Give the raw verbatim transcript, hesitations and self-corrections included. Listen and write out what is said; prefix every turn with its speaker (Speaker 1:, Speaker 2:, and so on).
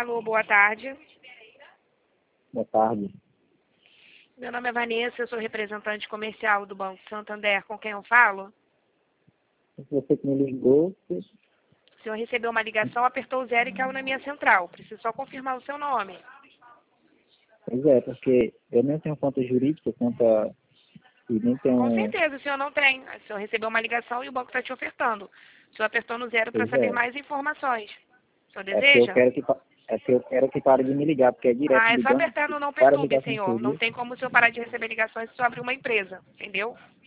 Speaker 1: Alô, boa tarde.
Speaker 2: Boa tarde.
Speaker 1: Meu nome é Vanessa, eu sou representante comercial do Banco Santander. Com quem eu falo?
Speaker 2: Você que me ligou,
Speaker 1: O senhor recebeu uma ligação, apertou o zero e caiu na minha central. Preciso só confirmar o seu nome.
Speaker 2: pois é, porque eu nem tenho conta jurídica, conta e nem
Speaker 1: Com
Speaker 2: tenho.
Speaker 1: certeza, o senhor não tem. O senhor recebeu uma ligação e o banco está te ofertando. O senhor apertou no zero para
Speaker 2: Pois
Speaker 1: saber
Speaker 2: é.
Speaker 1: mais informações. O senhor
Speaker 2: É porque eu
Speaker 1: deseja?
Speaker 2: quero que pa- é porque eu quero que pare de me ligar, porque é direto
Speaker 1: Ah, é só
Speaker 2: ligando,
Speaker 1: apertar no não
Speaker 2: para
Speaker 1: perturbe,
Speaker 2: ligação
Speaker 1: senhor. Não
Speaker 2: seria.
Speaker 1: tem como o senhor parar de receber ligações se o senhor abrir uma empresa, entendeu?